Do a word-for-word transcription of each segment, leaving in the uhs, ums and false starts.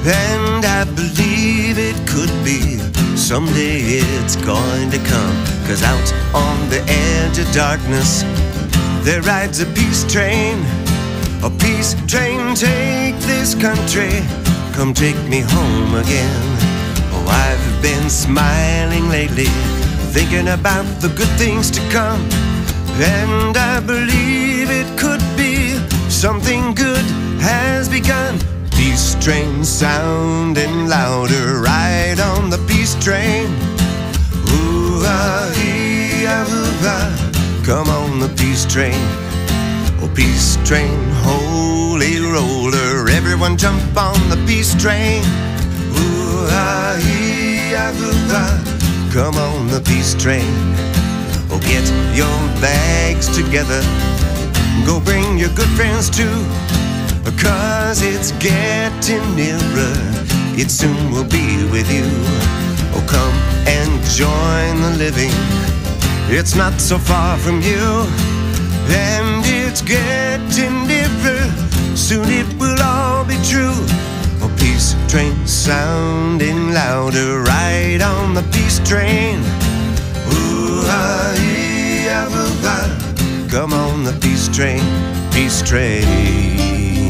and I believe it could be. Someday it's going to come, 'cause out on the edge of darkness there rides a peace train. A peace train, take this country, come take me home again. Oh, I've been smiling lately, thinking about the good things to come, and I believe it could be. Something good has begun. Peace train sounding louder, ride on the peace train. Ooh-ah-ee-ah, ooh-ah. Come on the peace train. Oh, peace train, holy roller, everyone jump on the peace train. Ooh-ah-ee-ah, ooh-ah. Come on the peace train. Oh, get your bags together, go bring your good friends too, 'cause it's getting nearer, it soon will be with you. Oh, come and join the living, it's not so far from you, and it's getting nearer, soon it will all be true. Oh, peace train sounding louder, ride on the peace train. Ooh-ah-ee-ah, ooh-ah. Come on the peace train, peace train.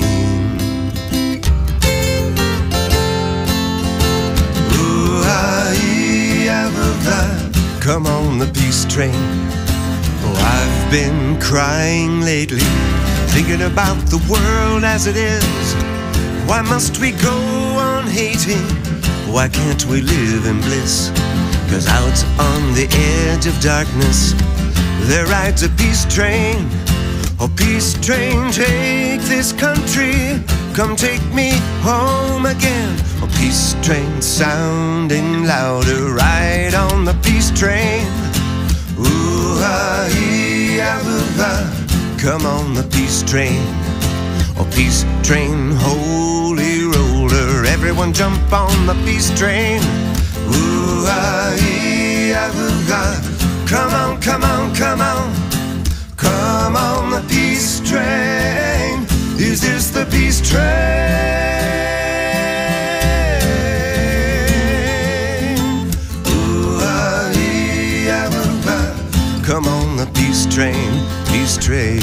Ooh-ah-ee-ah, ooh-ah. Come on the peace train. Oh, I've been crying lately, thinking about the world as it is. Why must we go on hating? Why can't we live in bliss? 'Cause out on the edge of darkness there rides a peace train. Oh, peace train, take this country, come take me home again. Oh, peace train sounding louder, ride on the peace train. Ooh-ah-ee-ah, ooh-ah. Come on the peace train. Oh, peace train, holy roller, everyone jump on the peace train. Ooh-ah-ee-ah, ooh-ah. Come on, come on, come on, come on the peace train. Is this the peace train? Ooh-ah-ee-ah, ooh-ah. Come on the peace train, peace train.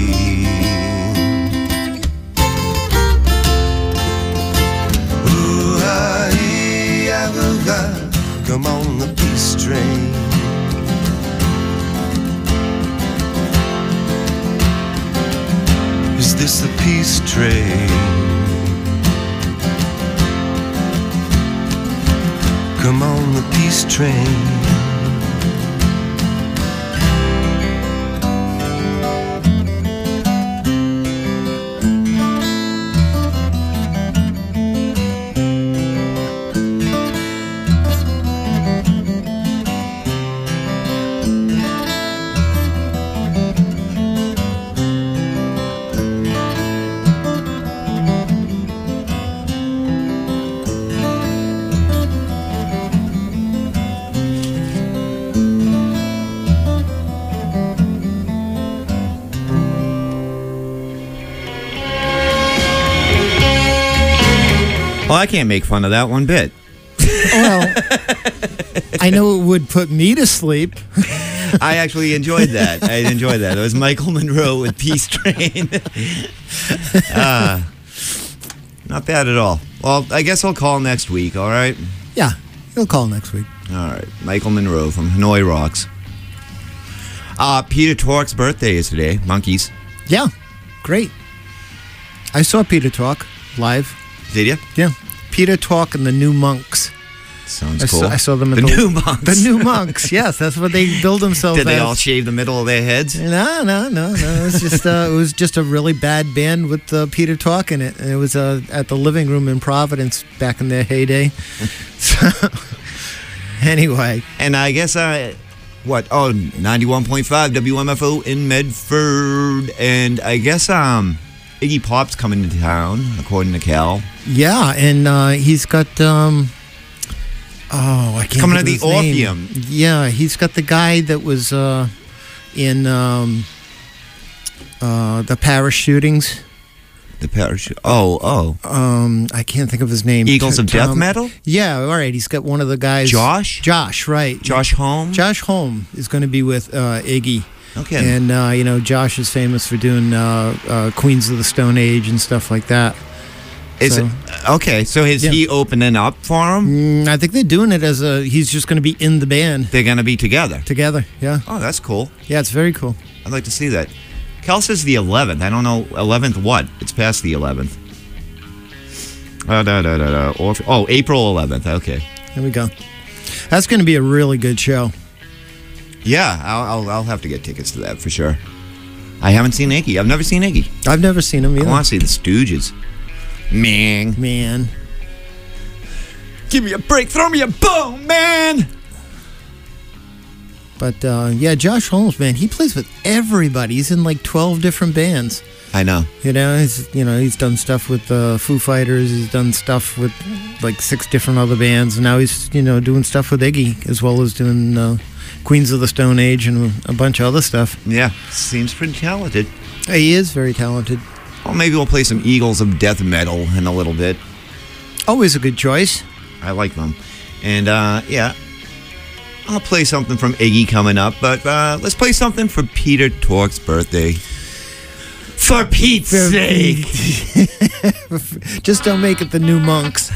Ooh-ah-ee-ah, ooh-ah. Come on the peace train. Is this the peace train? Come on the peace train. Well, I can't make fun of that one bit. Well, I know it would put me to sleep. I actually enjoyed that. I enjoyed that. It was Michael Monroe with Peace Train. uh, not bad at all. Well, I guess I'll call next week, all right? Yeah, he'll call next week. All right. Michael Monroe from Hanoi Rocks. Uh, Peter Tork's birthday is today. Monkeys. Yeah, great. I saw Peter Tork live. Did you? Yeah. Peter Tork and the New Monks. Sounds I cool. Saw, I saw them at the, the New Monks. The New Monks, yes. That's what they build themselves Did they as. all shave the middle of their heads? No, no, no, no. It was just uh, it was just a really bad band with uh, Peter Tork in it. And it was uh, at the Living Room in Providence back in their heyday. So, anyway. And I guess, uh, what? Oh, ninety-one point five W M F O in Medford. And I guess um, Iggy Pop's coming to town, according to Cal. Yeah, and uh, he's got... Um, Oh, I can't coming think to of the his Orpheum. name. Yeah, he's got the guy that was uh, in um, uh, the Paris shootings. The parachute. Oh, oh. Um, I can't think of his name. Eagles of Death Tom- Metal? Yeah, all right. He's got one of the guys. Josh? Josh, right. Josh Holm? Josh Holm is going to be with uh, Iggy. Okay. And, uh, you know, Josh is famous for doing uh, uh, Queens of the Stone Age and stuff like that. Is So- it okay? So is Yeah. he opening up for him? Mm, I think they're doing it as a, he's just going to be in the band They're gonna be together. together. Yeah. Oh, that's cool. Yeah, it's very cool. I'd like to see that. Kel says the eleventh. I don't know eleventh what. It's past the eleventh. Uh, da, da, da, da. Or, oh, April eleventh. Okay. There we go. That's going to be a really good show. Yeah, I'll, I'll I'll have to get tickets to that for sure. I haven't seen Iggy. I've never seen Iggy. I've never seen him I either. want to see the Stooges. Man. Man. Give me a break. Throw me a bone, man. But, uh, yeah, Josh Holmes, man, he plays with everybody. He's in like twelve different bands. I know. You know, he's you know he's done stuff with uh, Foo Fighters. He's done stuff with like six different other bands, and now he's you know doing stuff with Iggy as well as doing uh, Queens of the Stone Age and a bunch of other stuff. Yeah, seems pretty talented. He is very talented. Well, maybe we'll play some Eagles of Death Metal in a little bit. Always a good choice. I like them. And, uh, yeah, I'll play something from Iggy coming up, but uh, let's play something for Peter Tork's birthday. For Pete's sake! Just don't make it the New Monks.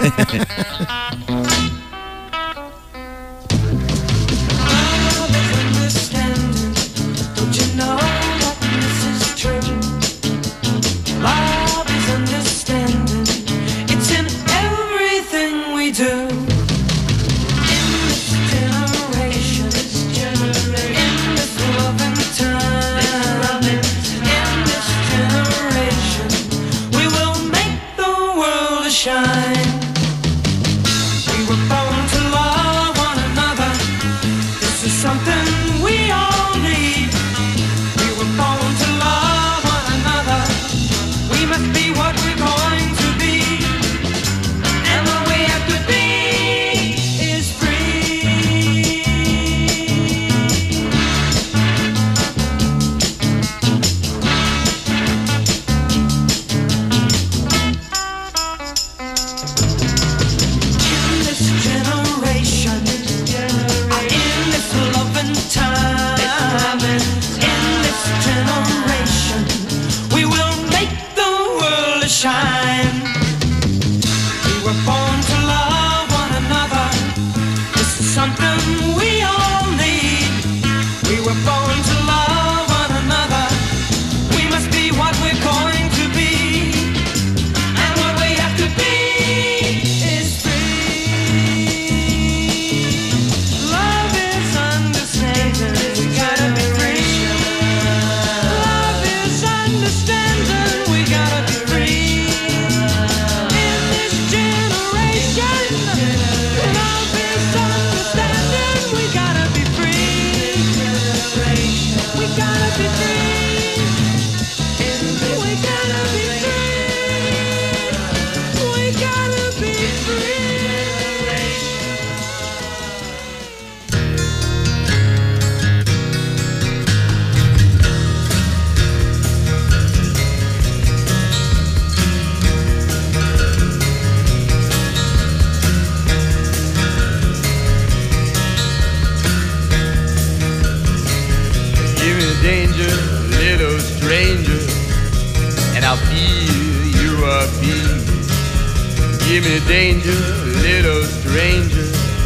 Give me danger, little stranger,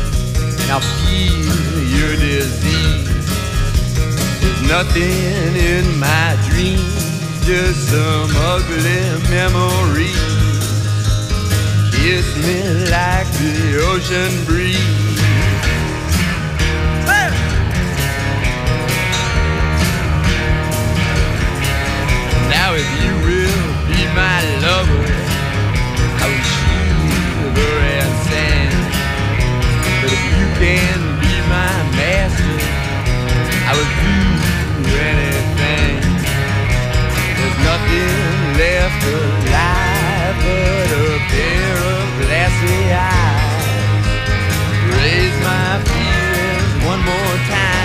and I'll feel your disease. There's nothing in my dreams, just some ugly memories. Kiss me like the ocean breeze. Now if you will be my lover, I will shiver and sand. But if you can be my master, I will do anything. There's nothing left alive but a pair of glassy eyes. Raise my feelings one more time.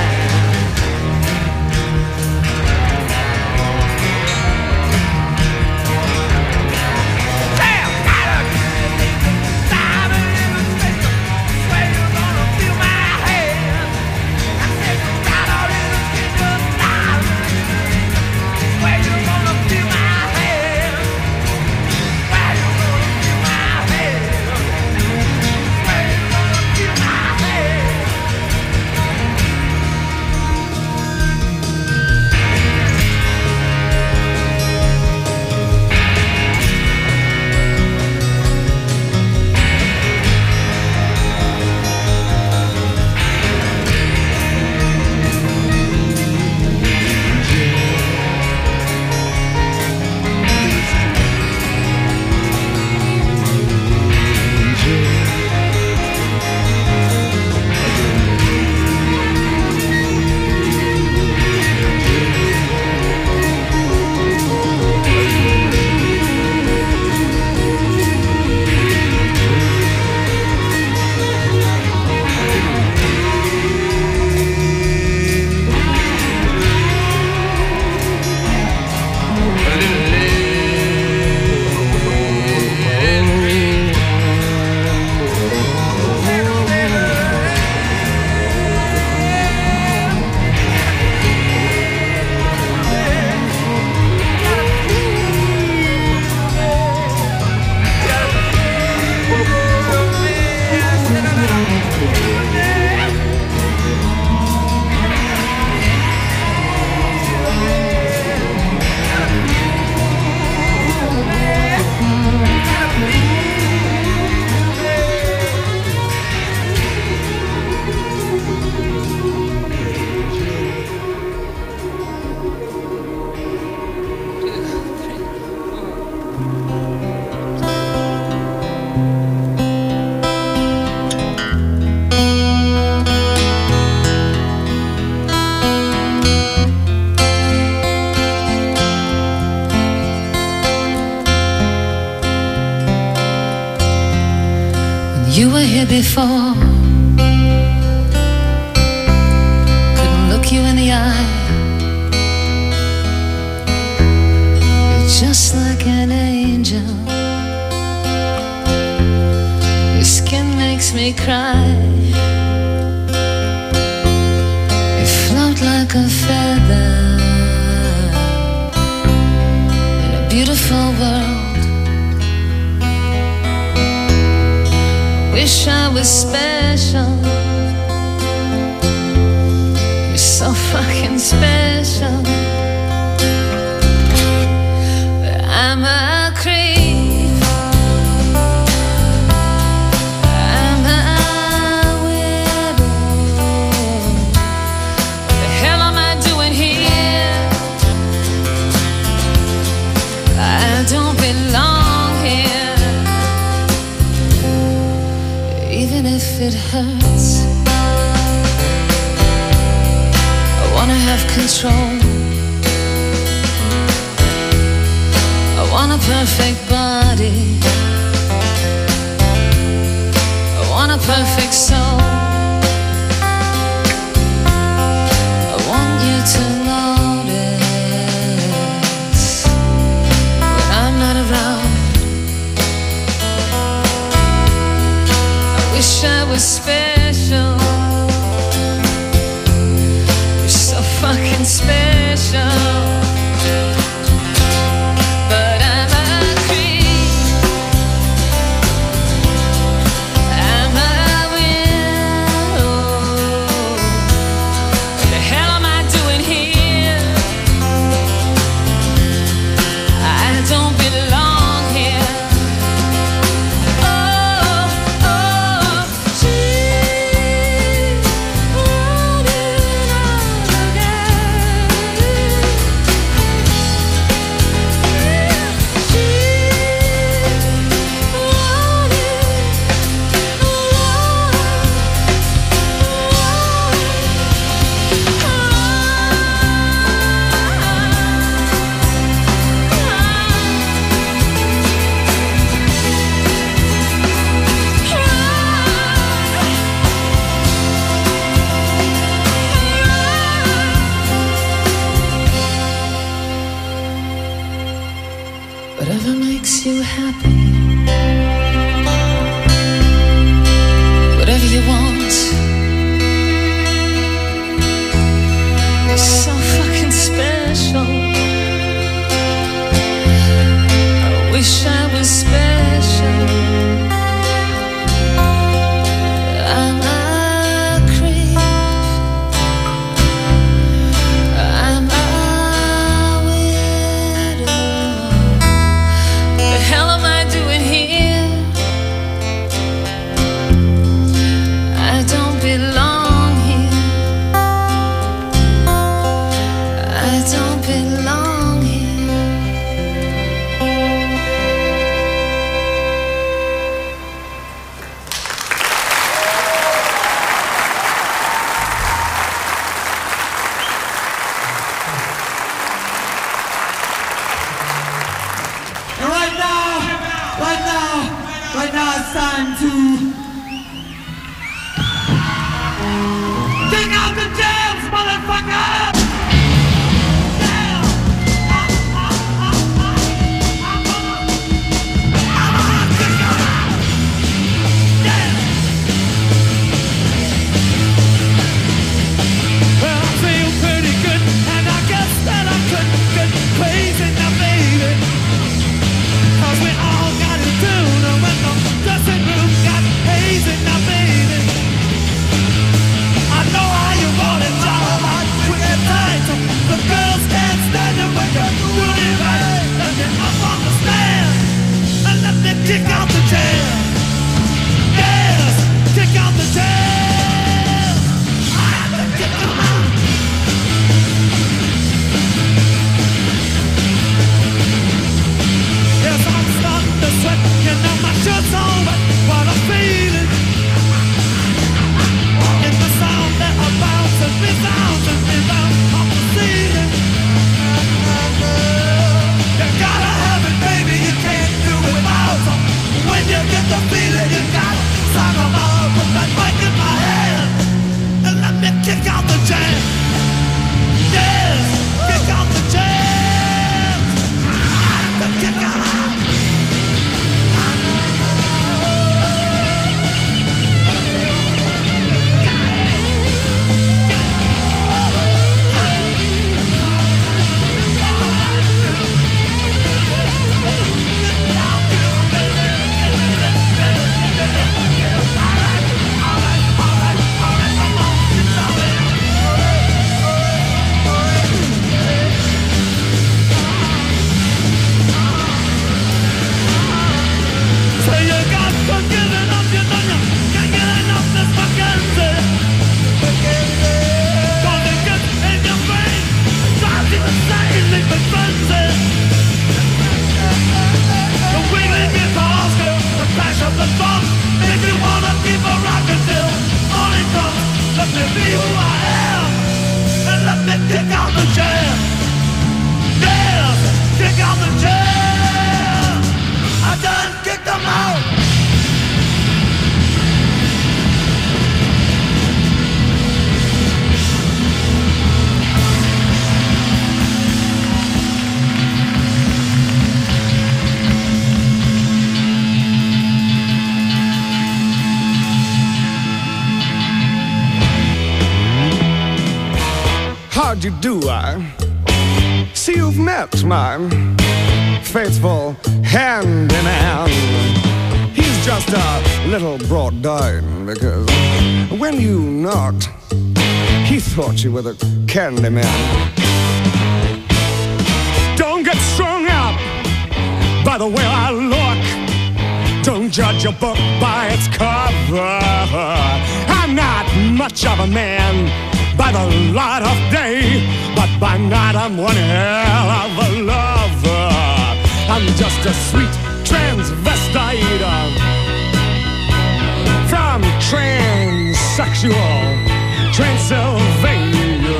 You were here before. Couldn't look you in the eye. You're just like an angel. Your skin makes me cry. You float like a feather in a beautiful world. Wish I was special. You're so fucking special. But I'm a creep. I'm a widow. What the hell am I doing here? I don't belong here. Even if it hurts, I wanna have control. I want a perfect body. I want a perfect soul. I want you to notice when I'm not around. Wish I was special. You're so fucking special. But I'm a creep. I'm a widow. What the hell am I doing here? I don't belong here. Whatever makes you happy, whatever you want. You're so fucking special. I wish I was special. I'm a creep. I'm a the hell am I doing here? I don't belong here. I don't belong here. And right now, right now, right now it's time to take out the jams, motherfucker! Damn! I'm, I'm, I'm, I'm, I'm gonna, I'm gonna take it out! Damn! Well, I feel pretty good, and I guess that I could get crazy now, baby. Cause we all got it down, and when the dressing room got hazy now, baby. I know how you want it, y'all. We get tight, the girls can't stand it when you're doing it right. Let me up on the stand, and let me kick out the jam. Yes, kick out the jam. I have to kick them out. Yes, I'm starting to sweat, you know my shirt's all wet. What I'm feeling in the sound that I bounce and resound and rebound off the ceiling. You gotta have it, baby, you can't do it without. When you get the feeling, you gotta sign you do I see you've met my faithful handyman. He's just a little brought down because when you knocked, he thought you were the candy man. Don't get strung up by the way I look. Don't judge a book by its cover. I'm not much of a man by the light of day, but by night I'm one hell of a lover. I'm just a sweet transvestite from transsexual Transylvania.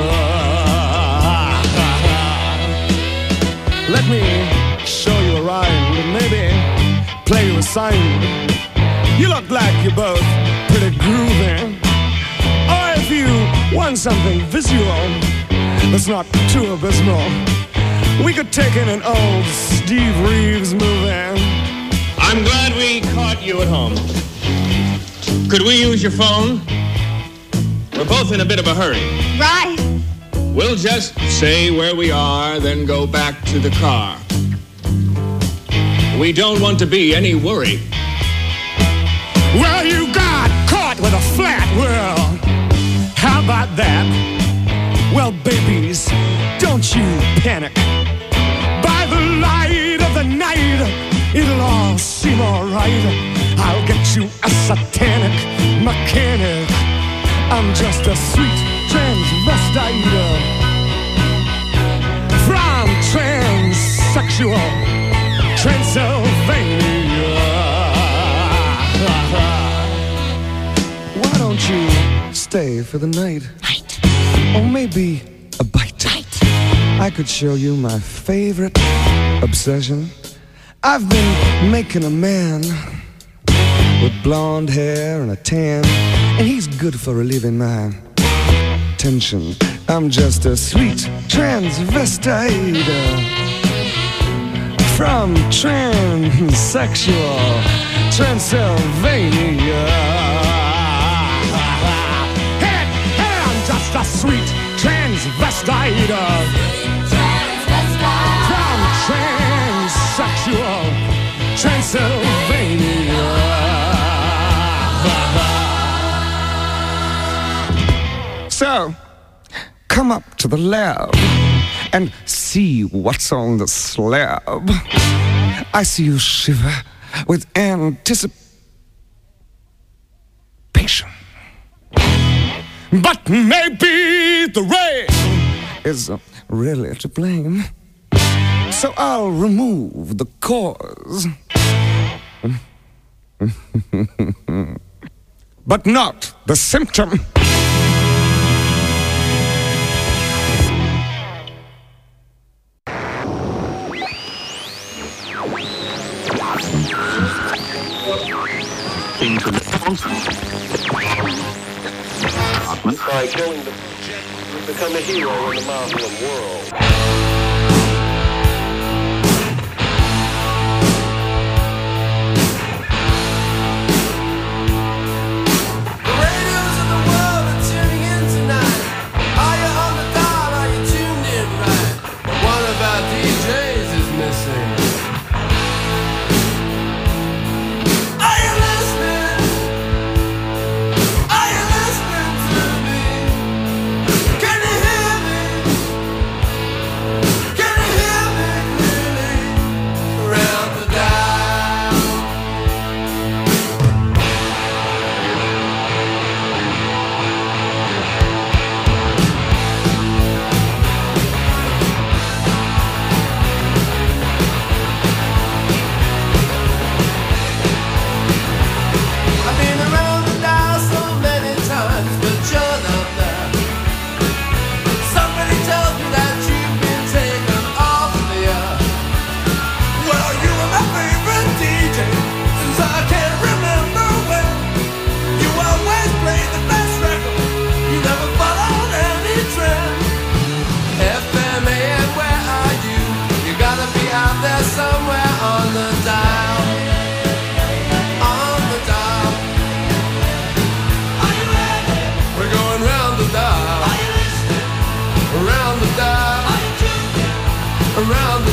Let me show you a rhyme and maybe play you a sign. You look like you're both pretty groovy. Or if you want something visual that's not too abysmal, we could take in an old Steve Reeves movie. I'm glad we caught you at home. Could we use your phone? We're both in a bit of a hurry. Right. We'll just say where we are, then go back to the car. We don't want to be any worry. Well, you got caught with a flat world. How about that? Well, babies, don't you panic. By the light of the night, it'll all seem alright. I'll get you a satanic mechanic. I'm just a sweet transvestite from transsexual Transylvania. Why don't you stay for the night? Night. Or maybe a bite. Night. I could show you my favorite obsession. I've been making a man with blonde hair and a tan, and he's good for relieving my tension. I'm just a sweet transvestite from transsexual Transylvania. Hey, hey, I'm just a sweet transvestite from transsexual Transylvania. So, come up to the lab and see what's on the slab. I see you shiver with anticipation. But maybe the rain is really to blame. So I'll remove the cause. But not the symptom. Into the by killing the jet, you become a hero in the Muslim world.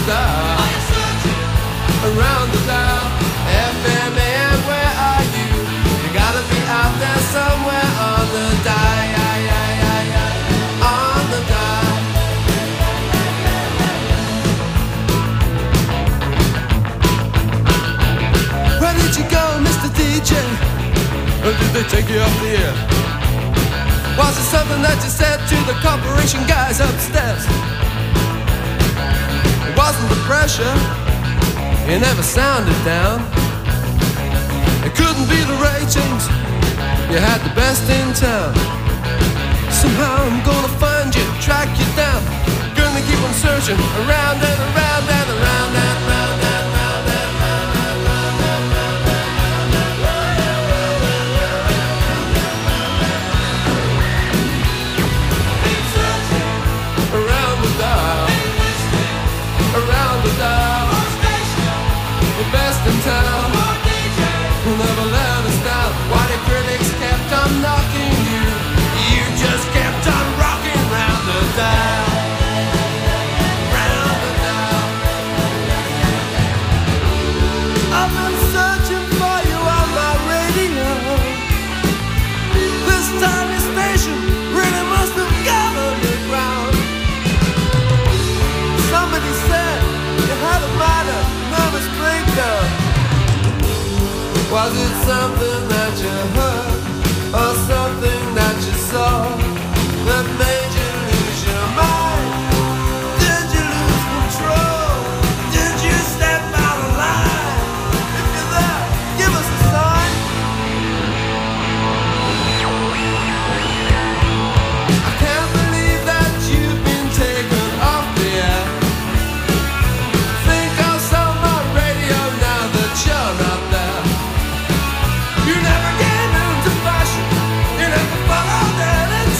dial. Around the dial. F M A M, where are you? You gotta be out there somewhere on the dial. On the dial. Where did you go, Mister D J? Or did they take you off the air? Was it something that you said to the corporation guys upstairs? It wasn't the pressure, it never sounded down. It couldn't be the ratings, you had the best in town. Somehow I'm gonna find you, track you down. Gonna keep on searching around and around and around and around and around and around and around and around. Around the dial, around the dial. The best in town will never let us down. Why the critics kept on knocking you, you just kept on rocking round the dial. Round the dial. I've been searching for you on my radio. This tiny station really must have got underground. Somebody said you had a minor nervous breakdown. Was it something that you heard or something that you saw that made you lose your mind? Did you lose control? Did you step out of line? If you're there, give us a sign. I can't believe that you've been taken off the air. Think I'll sell my radio now that you're not there. You never came into fashion, you never followed any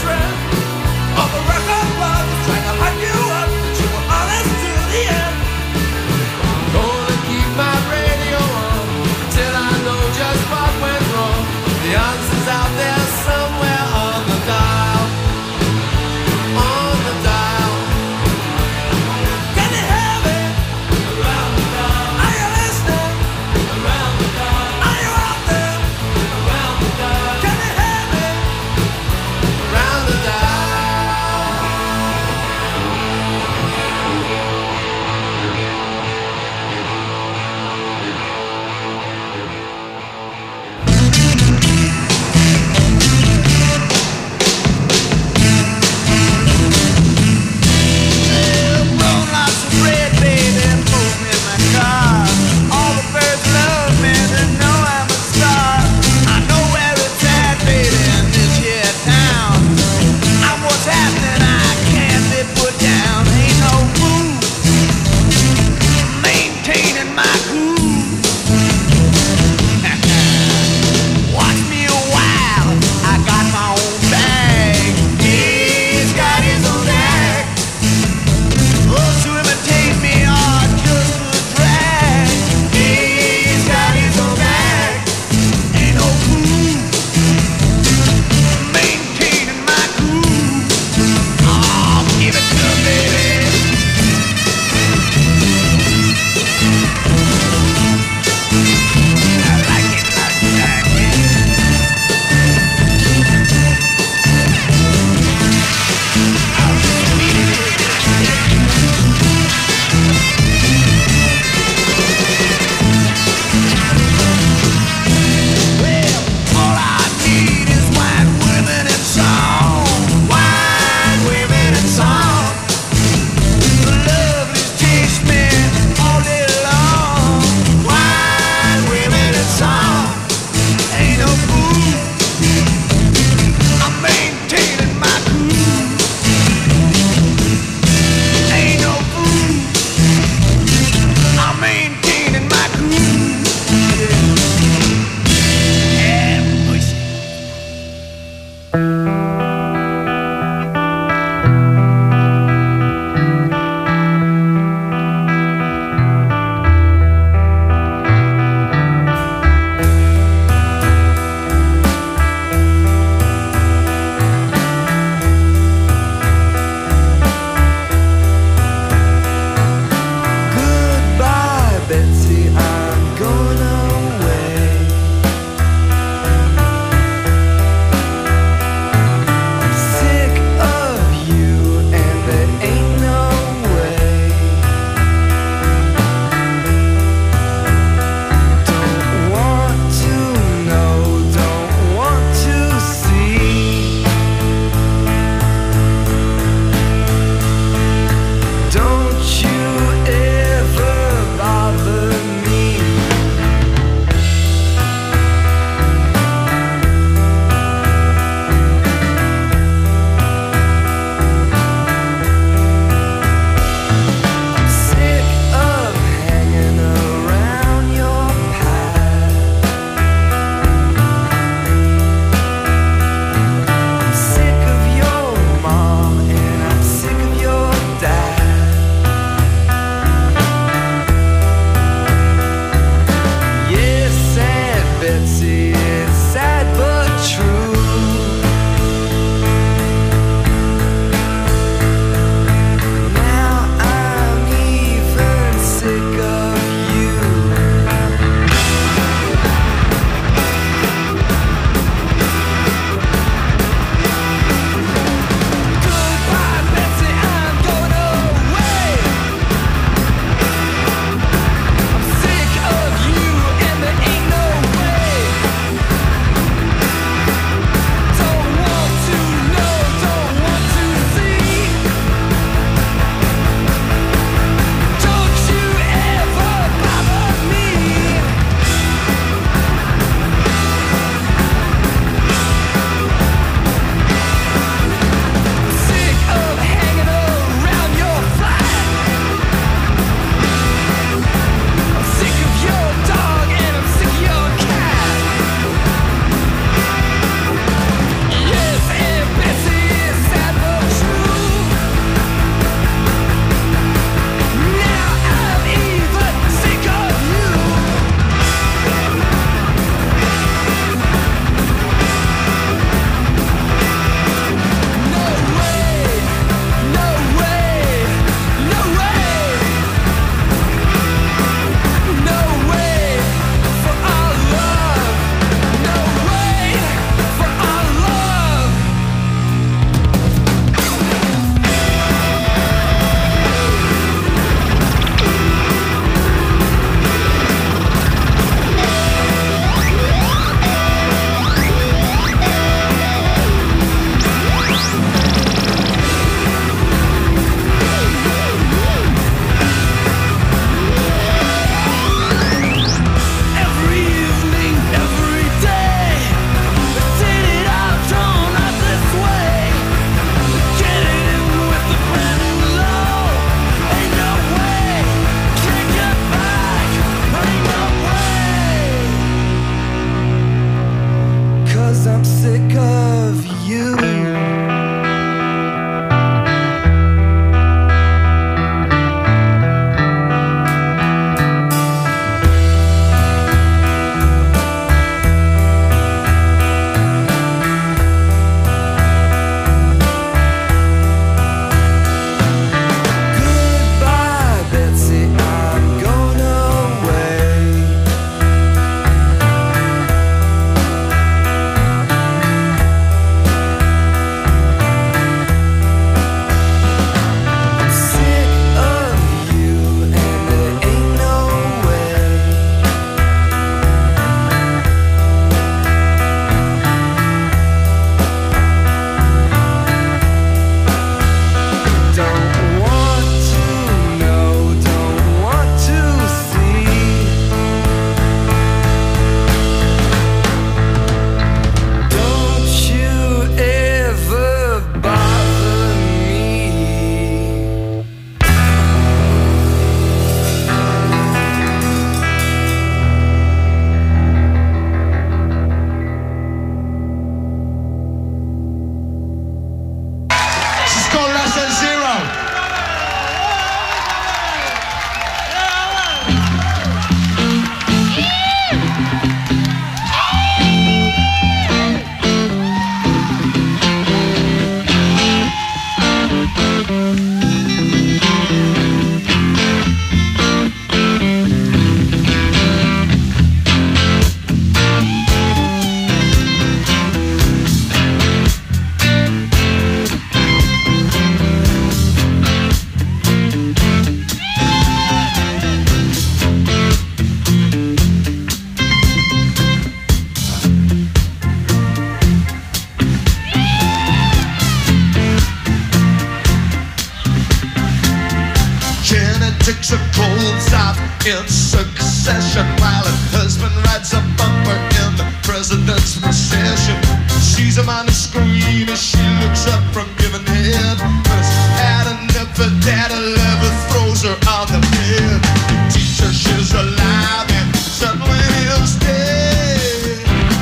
in succession while her husband rides a bumper in the president's procession. She's a minor screen as she looks up from giving head. Has had enough of that, a lover throws her on the bed. The teacher, she's alive and suddenly is dead.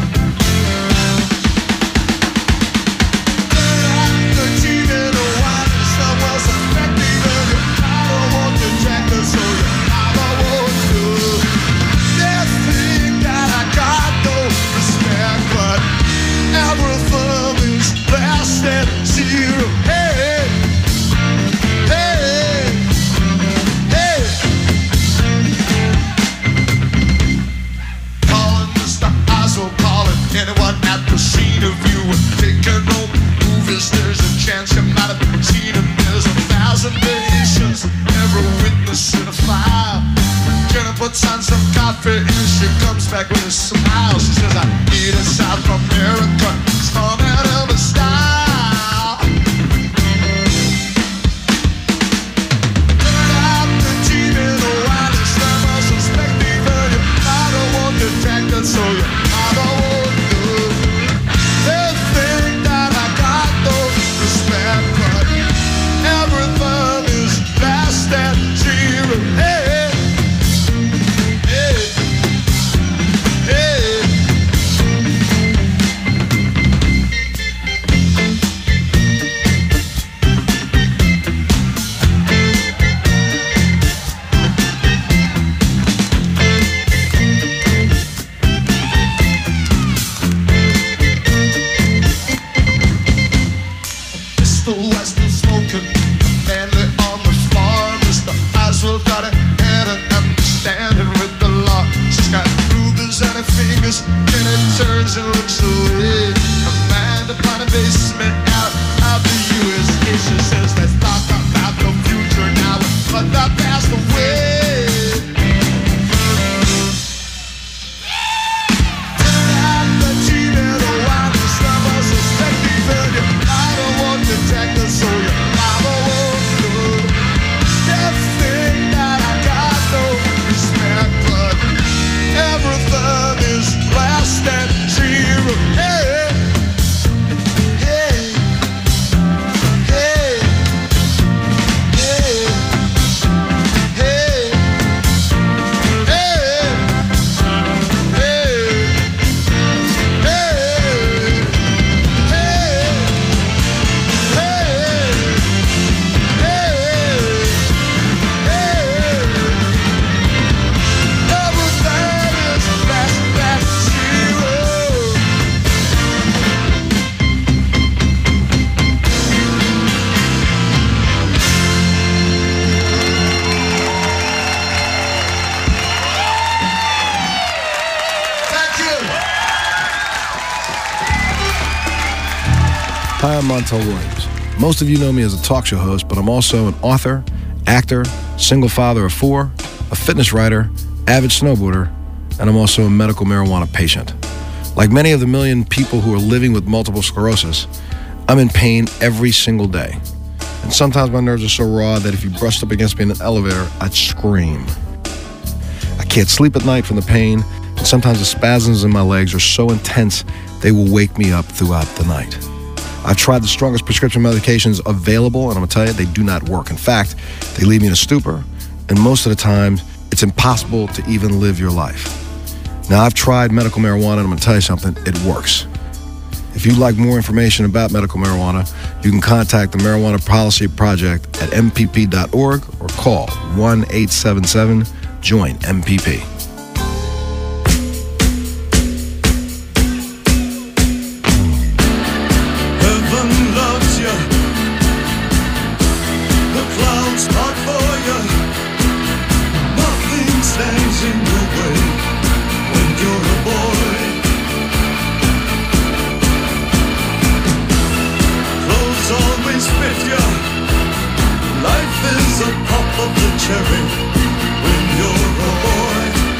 The T V in a while, someone suspecting her. I don't want to track her, so you I won't do. They think that I got no respect, but everything is less than zero. Hey, hey, hey. Calling Mister Oswald, calling anyone at the scene of you. Taking home movies, there's a chance you might have seen him. There's a thousand variations, every witness in a file. Jenna puts on some coffee and she comes back with a smile. She says, I need a South America, it's coming out of a style. Turn out the T V, the wildest summer, suspecting that you I don't want to track that, so you I don't want to. They think that I got no respect, but everything is less than zero. Hey, hey, hey. Mister Weston smoking, manly on the floor. Mister Oswald got a head and understanding with the law. She's got rubies on her fingers, and it turns and looks away. A man upon a basement out of the U S A. She says, let's talk about the future now, but the past away. Turn out the T V, the wildest summer, suspecting that you I don't want to track the so you I won't do. They think that I got no respect, but everything is less than zero. Hey, hey, hey, hey, hey, hey, Hi, I'm Montel Williams. Most of you know me as a talk show host, but I'm also an author, actor, single father of four, a fitness writer, avid snowboarder, and I'm also a medical marijuana patient. Like many of the million people who are living with multiple sclerosis, I'm in pain every single day. And sometimes my nerves are so raw that if you brushed up against me in an elevator, I'd scream. I can't sleep at night from the pain, and sometimes the spasms in my legs are so intense they will wake me up throughout the night. I've tried the strongest prescription medications available, and I'm gonna tell you, they do not work. In fact, they leave me in a stupor, and most of the time, it's impossible to even live your life. Now, I've tried medical marijuana, and I'm gonna tell you something, it works. If you'd like more information about medical marijuana, you can contact the Marijuana Policy Project at M P P dot org or call one eight seven seven join M P P. Life is a pop of the cherry when you're a boy.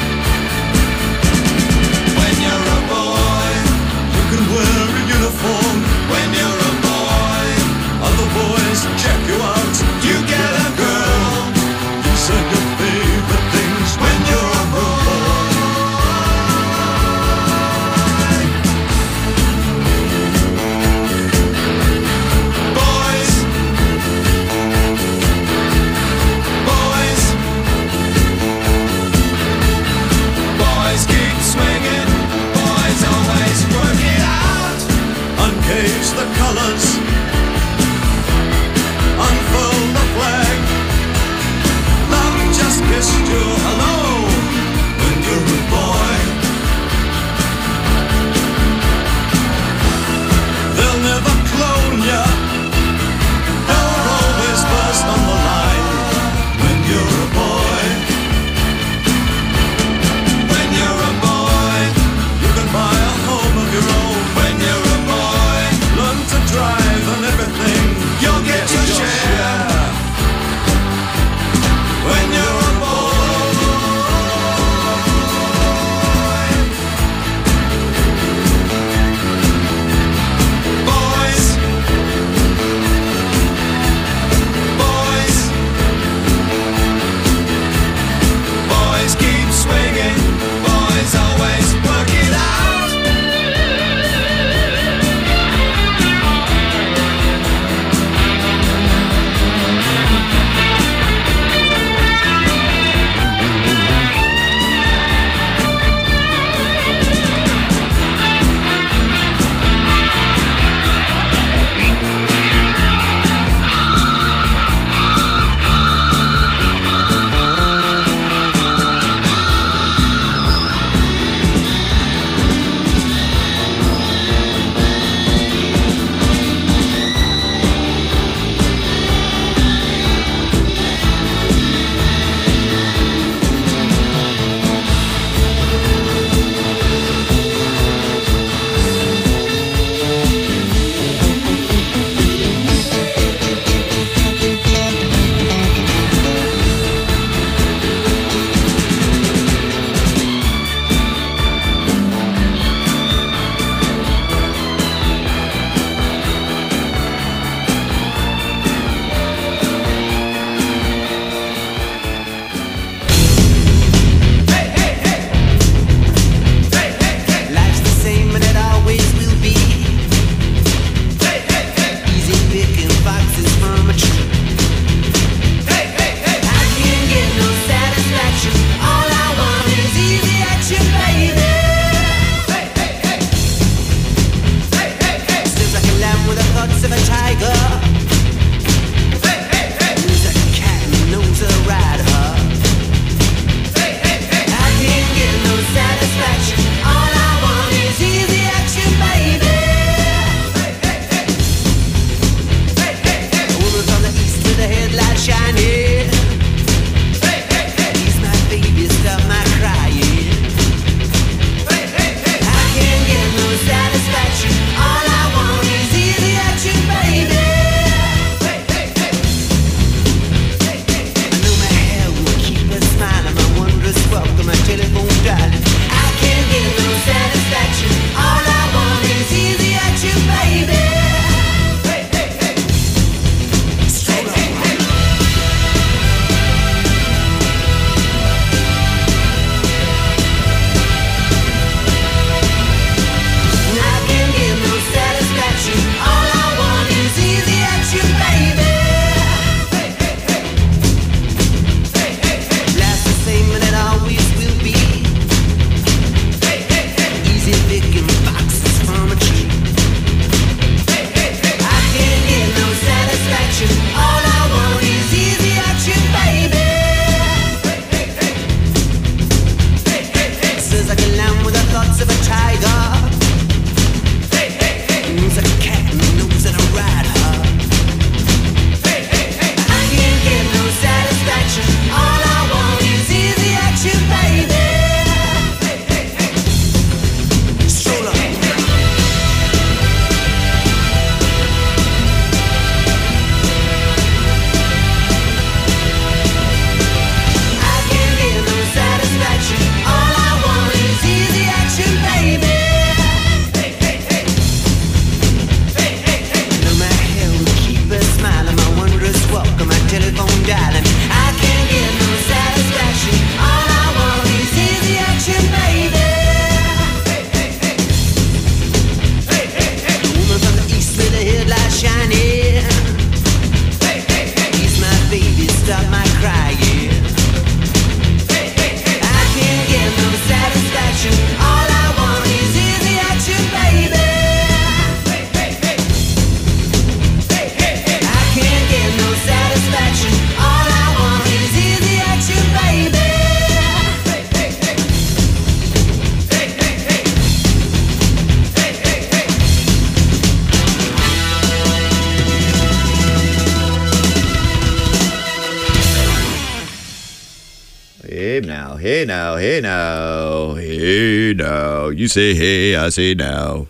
hey now, hey now, hey now. You say hey, I say now.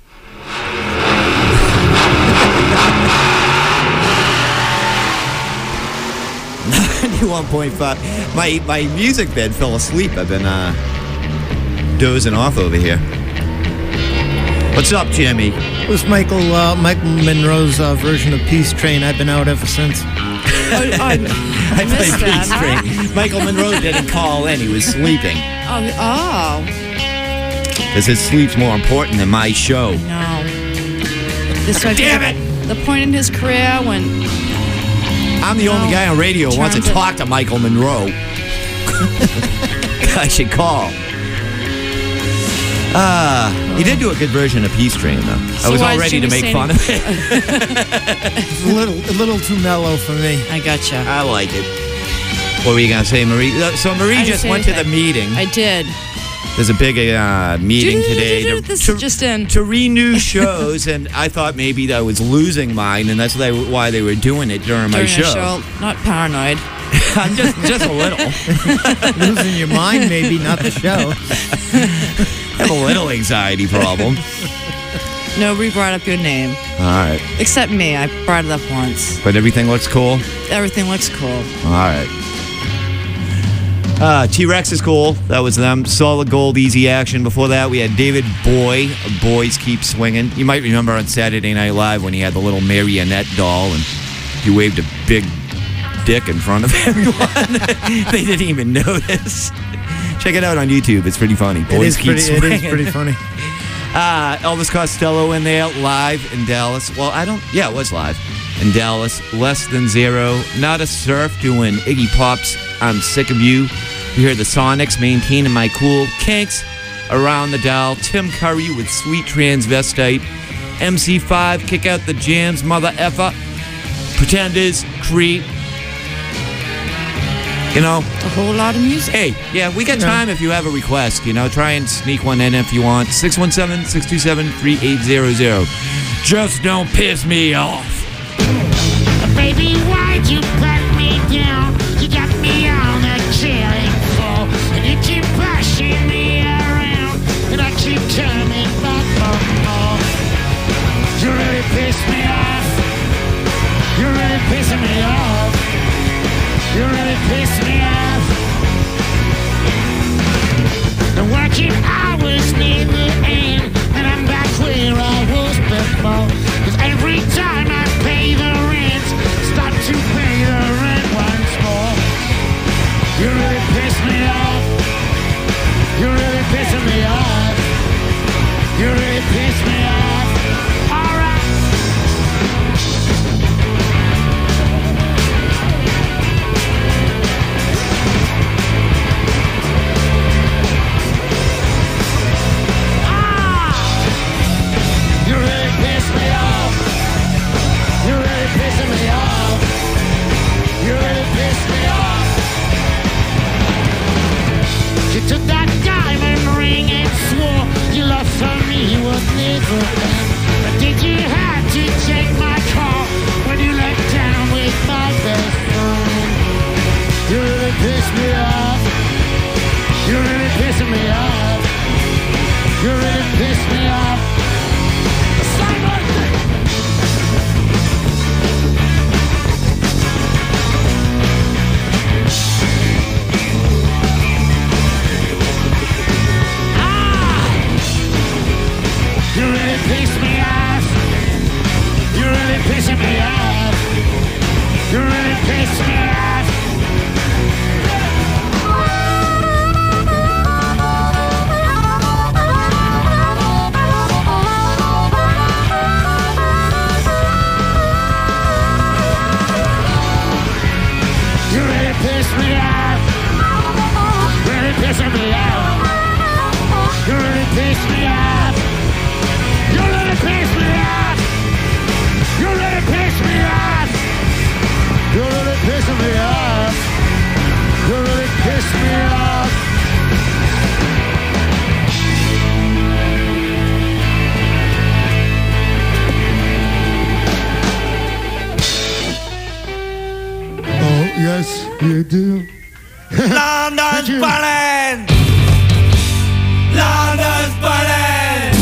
ninety-one point five. My my music bed fell asleep. I've been uh, dozing off over here. What's up, Jimmy? It was Michael uh, Michael Monroe's uh, version of Peace Train. I've been out ever since. Oh, oh, I, I played Peace Train. Michael Monroe didn't call in. He was sleeping. Oh, oh. Because his sleep's more important than my show. No. This might Damn be the point in his career when... I'm the no, only guy on radio who wants to talk to Michael Monroe. I should call. Ah, uh, he did do a good version of Peace Train, though. So I was all why ready is to Jimmy make fun of it. It's a little, a little too mellow for me. I gotcha. I like it. What were you gonna say, Marie? So Marie I just didn't went say to the anything. meeting. I did. There's a big uh, meeting today to, This to, is just in. to renew shows, and I thought maybe I was losing mine, and that's why they were doing it during, my During show. a show. Not paranoid. I'm just just a little. Losing your mind, maybe, not the show. I have a little anxiety problem. Nobody brought up your name. All right. Except me. I brought it up once. But everything looks cool? Everything looks cool. All right. Uh, T-Rex is cool. That was them. Solid Gold, Easy Action. Before that, we had David Boy. Boys Keep Swinging. You might remember on Saturday Night Live when he had the little marionette doll and he waved a big dick in front of everyone. They didn't even notice. Check it out on YouTube. It's pretty funny. Boys it is Keep pretty, Swinging. It is pretty funny. Uh, Elvis Costello in there, live in Dallas. Well, I don't... Yeah, it was live in Dallas. Less Than Zero. Not a Surf doing Iggy Pop's I'm Sick of You. We hear the Sonics, Maintaining My Cool. Kinks, Around the Dial. Tim Curry with Sweet Transvestite. M C five, Kick Out the Jams, Mother Effer. Pretenders, Creep. You know, a whole lot of music. Hey, yeah, we got time if you have a request. You know, try and sneak one in if you want. six one seven, six two seven, three eight zero zero. Just don't piss me off. Baby, why'd you put me down? You got me on a killing floor, and you keep pushing me around, and I keep coming back for more. You really piss me off. You really pissing me off. You really piss me off. The working hours near the end, and I'm back where I was before. 'Cause every time I pay the rent, start to pay the rent once more. You really piss me off. You really pissing me off. You really piss me off. All right. You took that diamond ring and swore your love for me would never end. But did you have to take my call when you let down with my best friend? You really pissed me off. You really pissing me off. You really pissed me off. Simon! You really piss me off. You really pissing me off. You really piss me off. You really piss me off. Really pissing me off. You really piss me off. You really piss me off. You really piss me off. You really pissing me off. You really piss me off. Oh, yes, you do. London's burning! London's burning!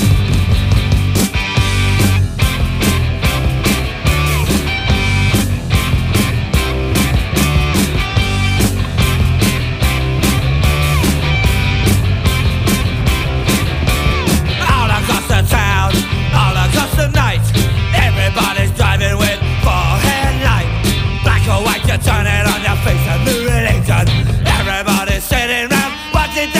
All across the town, all across the night, everybody's driving with forehead light. Black or white, you turn it on your face and new religion. Everybody's sitting round watching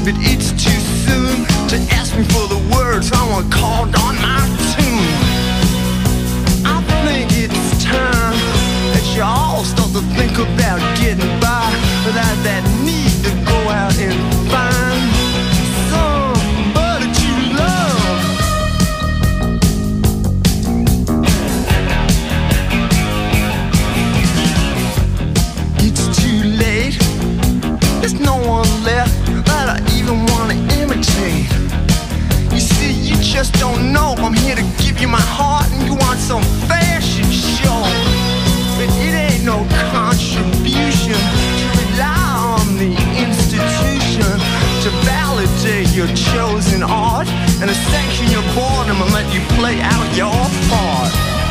but it's too soon to ask me for the words someone called on my tune. I think it's time that you all start to think about getting by without that need to go out and find somebody to love. It's too late. There's no one left that I even want to imitate. You see, you just don't know. I'm here to give you my heart and you want some fashion show. But it ain't no contribution to rely on the institution to validate your chosen art and to sanction your boredom and let you play out your part.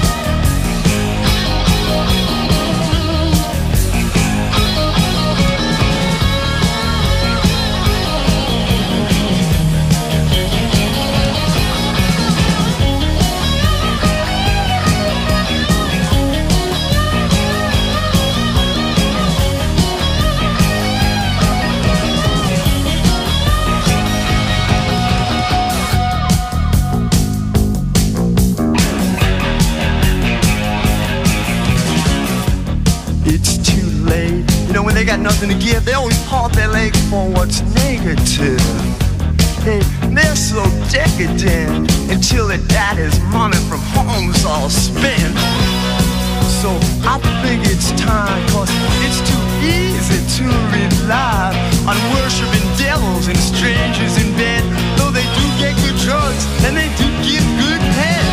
They got nothing to give, they always pump their legs for what's negative. Hey, they're so decadent until their daddy's money from home's all spent. So I think it's time, cause it's too easy to rely on worshiping devils and strangers in bed. Though they do get good drugs and they do give good head.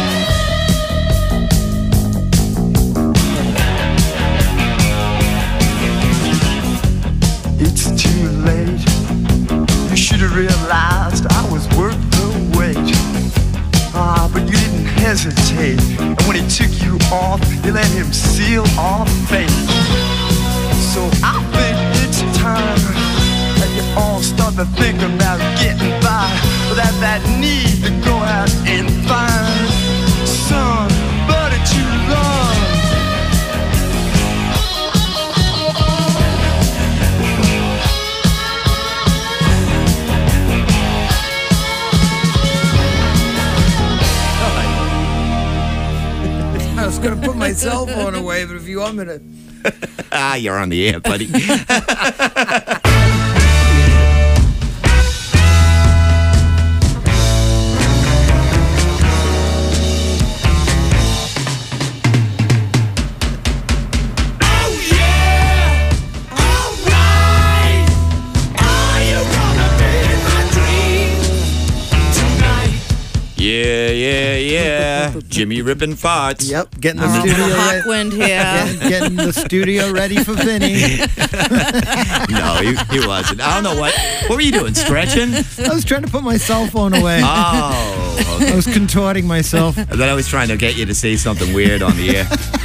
It's too late. You should have realized I was worth the wait. Ah, but you didn't hesitate. And when he took you off, you let him seal our fate. So I think it's time that you all start to think about getting by without that need to go out and find somebody to love. I was going to put my cell phone away, but if you want me to... Ah, you're on the air, buddy. Yeah, yeah, yeah. Jimmy ripping farts. Yep, getting the Oh, studio ready. Hawkwind here. Getting, getting the studio ready for Vinny. No, he, he wasn't. I don't know what. What were you doing? Stretching? I was trying to put my cell phone away. Oh, okay. I was contorting myself. And then I was trying to get you to say something weird on the air.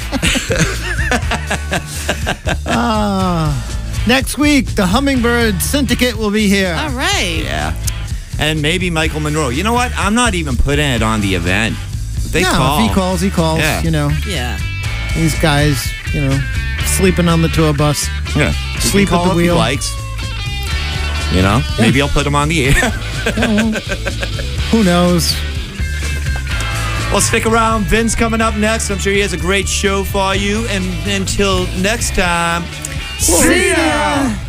Ah, next week, the Hummingbird Syndicate will be here. All right. Yeah. And maybe Michael Monroe. You know what? I'm not even putting it on the event. If they no, call. if he calls, he calls. Yeah. You know, Yeah. these guys, you know, sleeping on the tour bus. Yeah. Sleep call at the if he wheel. likes. You know? Yeah. Maybe I'll put him on the air. Yeah, well, who knows? Well, stick around. Vin's coming up next. I'm sure he has a great show for you. And until next time, See ya!